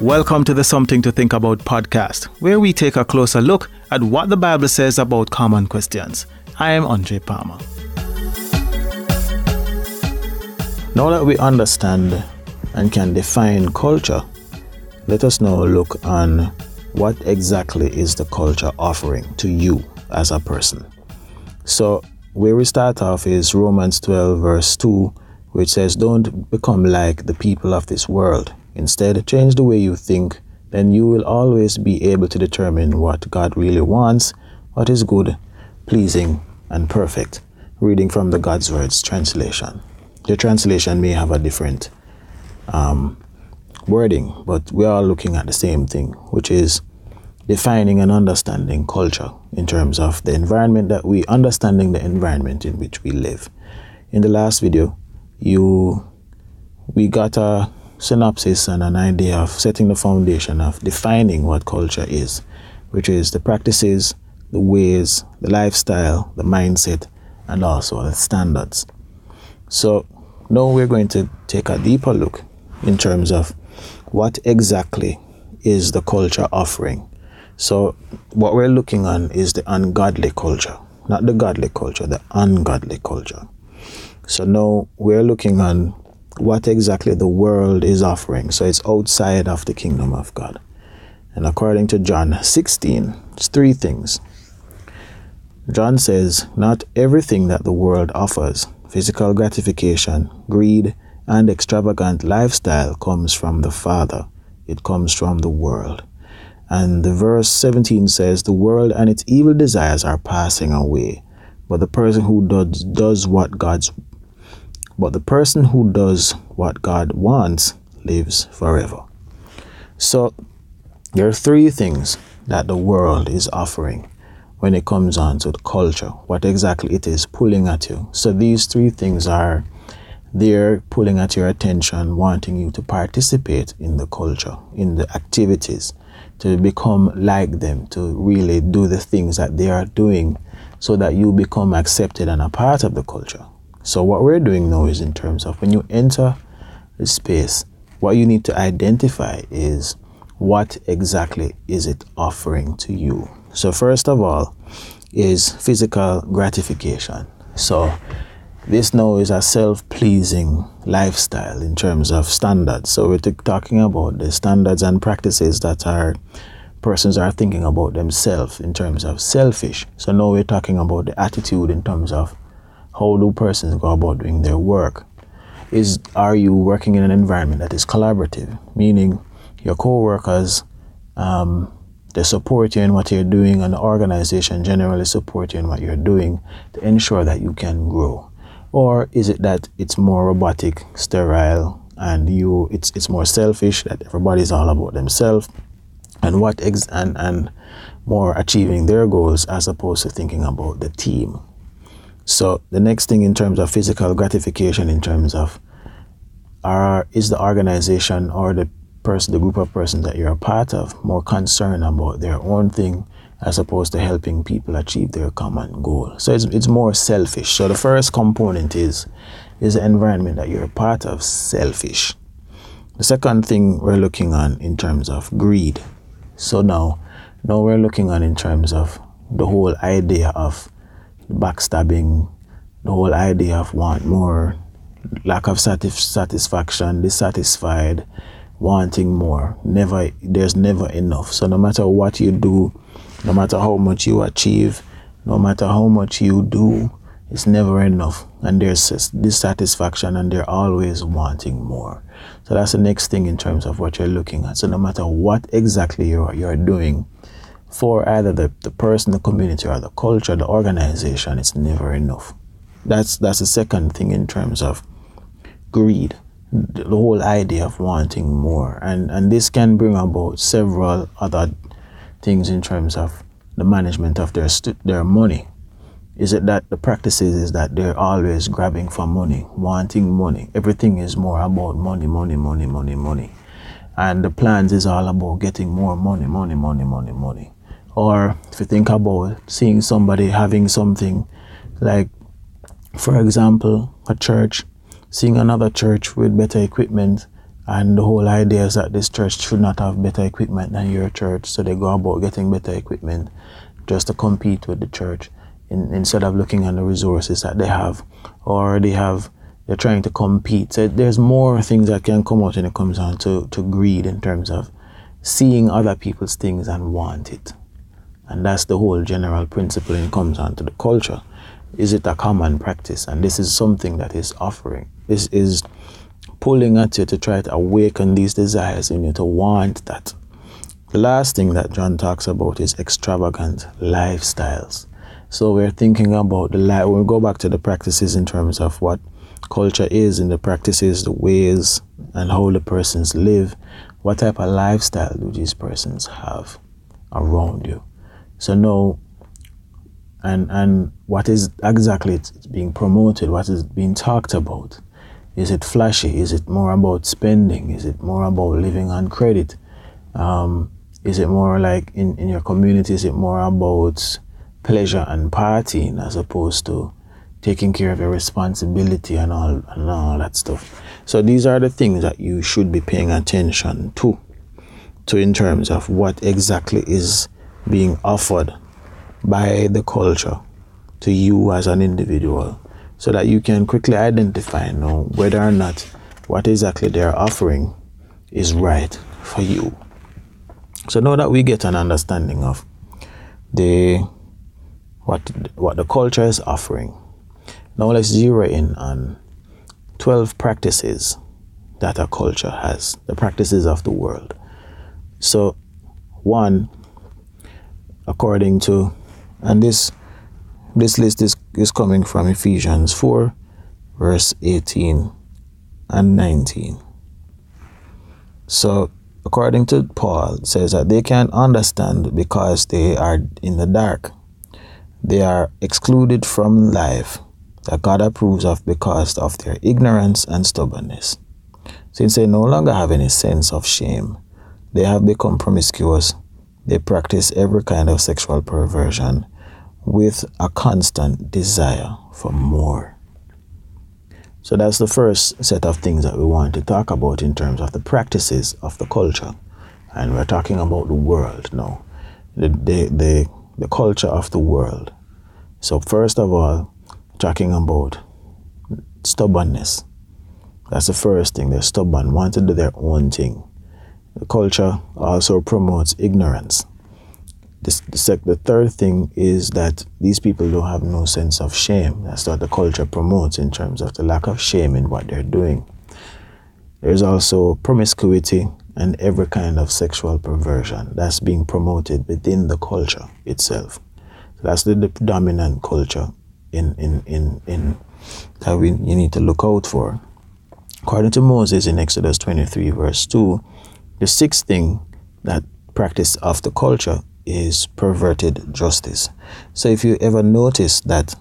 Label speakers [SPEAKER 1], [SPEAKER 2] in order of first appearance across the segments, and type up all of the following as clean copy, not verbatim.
[SPEAKER 1] Welcome to the Something to Think About podcast, where we take a closer look at what the Bible says about common questions. I am Andre Palmer. Now that we understand and can define culture, let us now look on what exactly is the culture offering to you as a person. So where we start off is Romans 12 verse 2, which says, "Don't become like the people of this world. Instead, change the way you think, then you will always be able to determine what God really wants, what is good, pleasing, and perfect." Reading from the God's Words translation. The translation may have a different wording, but we are looking at the same thing, which is defining and understanding culture in terms of the environment understanding the environment in which we live. In the last video, we got a synopsis and an idea of setting the foundation of defining what culture is, which is the practices, the ways, the lifestyle, the mindset, and also the standards. So now we're going to take a deeper look in terms of what exactly is the culture offering. So what we're looking on is the ungodly culture, not the godly culture, the ungodly culture. So now we're looking on what exactly the world is offering. So it's outside of the kingdom of God. And according to John 16, it's three things. John says, "Not everything that the world offers, physical gratification, greed, and extravagant lifestyle comes from the Father. It comes from the world." And the verse 17 says, "The world and its evil desires are passing away, but the person who does what God wants lives forever." So there are three things that the world is offering when it comes on to the culture, what exactly it is pulling at you. So these three things they're pulling at your attention, wanting you to participate in the culture, in the activities, to become like them, to really do the things that they are doing so that you become accepted and a part of the culture. So what we're doing now is in terms of when you enter the space, what you need to identify is what exactly is it offering to you. So first of all is physical gratification. So this now is a self-pleasing lifestyle in terms of standards. So we're talking about the standards and practices that persons are thinking about themselves in terms of selfish. So now we're talking about the attitude in terms of how do persons go about doing their work. Are you working in an environment that is collaborative, meaning your co-workers, they support you in what you're doing, and the organization generally support you in what you're doing to ensure that you can grow? Or is it that it's more robotic, sterile, and it's more selfish, that everybody's all about themselves and and more achieving their goals as opposed to thinking about the team? So the next thing in terms of physical gratification, in terms of is the organization or the group of persons that you're a part of more concerned about their own thing as opposed to helping people achieve their common goal? So it's more selfish. So the first component is the environment that you're a part of selfish. The second thing we're looking on in terms of greed. So now we're looking on in terms of the whole idea of backstabbing, the whole idea of want more, lack of satisfaction, dissatisfied, wanting more. There's never enough. So no matter what you do, no matter how much you achieve, no matter how much you do, it's never enough. And there's dissatisfaction, and they're always wanting more. So that's the next thing in terms of what you're looking at. So no matter what exactly you're doing for either the person, the community, or the culture, the organization, it's never enough. That's the second thing in terms of greed. The whole idea of wanting more, and this can bring about several other things in terms of the management of their money. Is it that the practices is that they're always grabbing for money, wanting money? Everything is more about money, and the plans is all about getting more money. Or if you think about seeing somebody having something like, for example, a church, seeing another church with better equipment And the whole idea is that this church should not have better equipment than your church, so they go about getting better equipment just to compete with the church instead of looking at the resources that they have, or they're trying to compete. So there's more things that can come out when it comes down to greed, in terms of seeing other people's things and want it. And that's the whole general principle when it comes down to the culture. Is it a common practice? And this is something that is offering. This is pulling at you to try to awaken these desires in you to want that. The last thing that John talks about is extravagant lifestyles. So we're thinking about when we go back to the practices in terms of what culture is, and the practices, the ways, and how the persons live, what type of lifestyle do these persons have around you? So now, and what is exactly being promoted, what is being talked about? Is it flashy? Is it more about spending? Is it more about living on credit? Is it more like in your community, is it more about pleasure and partying as opposed to taking care of your responsibility and all that stuff? So these are the things that you should be paying attention to in terms of what exactly is being offered by the culture to you as an individual, so that you can quickly identify whether or not what exactly they're offering is right for you. So now that we get an understanding of what the culture is offering, now let's zero in on 12 practices that a culture has, the practices of the world. So one, according to, and this list is coming from Ephesians 4, verse 18 and 19. So according to Paul, it says that they can't understand because they are in the dark. They are excluded from life that God approves of because of their ignorance and stubbornness. Since they no longer have any sense of shame, they have become promiscuous. They practice every kind of sexual perversion with a constant desire for more. So that's the first set of things that we want to talk about in terms of the practices of the culture. And we're talking about the world now, the culture of the world. So first of all, talking about stubbornness. That's the first thing. They're stubborn, want to do their own thing. The culture also promotes ignorance. The third thing is that these people don't have no sense of shame. That's what the culture promotes in terms of the lack of shame in what they're doing. There's also promiscuity and every kind of sexual perversion that's being promoted within the culture itself. So that's the dominant culture in that you need to look out for. According to Moses in Exodus 23 verse 2, the sixth thing that practice of the culture is perverted justice. So if you ever notice that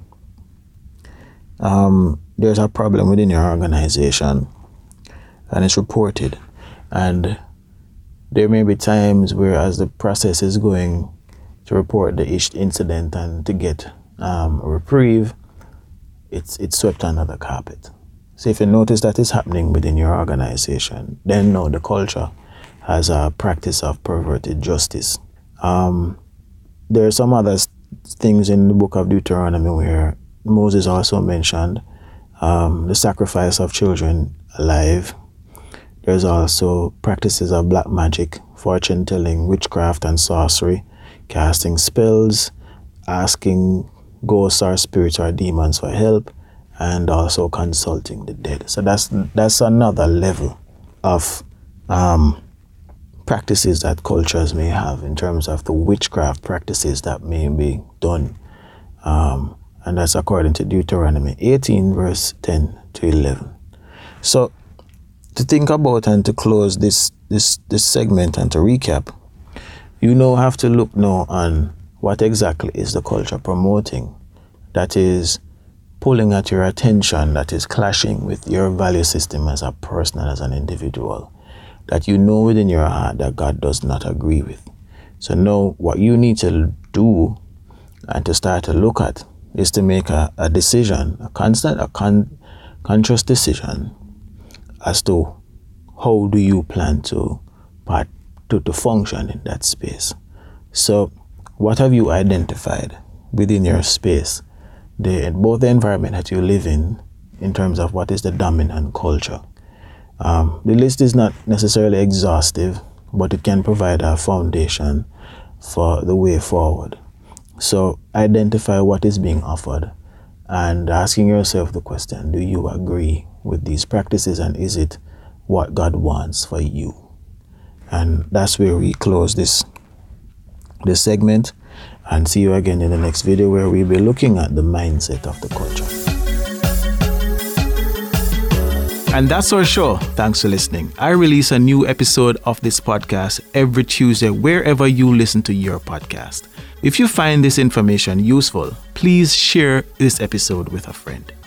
[SPEAKER 1] there's a problem within your organization and it's reported, and there may be times where as the process is going to report the incident and to get a reprieve, it's swept under the carpet. So if you notice that is happening within your organization, then no, the culture has a practice of perverted justice. There are some other things in the book of Deuteronomy where Moses also mentioned the sacrifice of children alive. There's also practices of black magic, fortune telling, witchcraft and sorcery, casting spells, asking ghosts or spirits or demons for help, and also consulting the dead. So that's another level of practices that cultures may have in terms of the witchcraft practices that may be done. And that's according to Deuteronomy 18 verse 10 to 11. So to think about and to close this segment and to recap, you now have to look now on what exactly is the culture promoting that is pulling at your attention, that is clashing with your value system as a person and as an individual, that you know within your heart that God does not agree with. So now what you need to do and to start to look at is to make a decision, conscious decision as to how do you plan to function in that space? So what have you identified within your space, both the environment that you live in terms of what is the dominant culture? The list is not necessarily exhaustive, but it can provide a foundation for the way forward. So identify what is being offered and asking yourself the question, do you agree with these practices, and is it what God wants for you? And that's where we close this segment, and see you again in the next video, where we'll be looking at the mindset of the culture. And that's our show. Thanks for listening. I release a new episode of this podcast every Tuesday, wherever you listen to your podcast. If you find this information useful, please share this episode with a friend.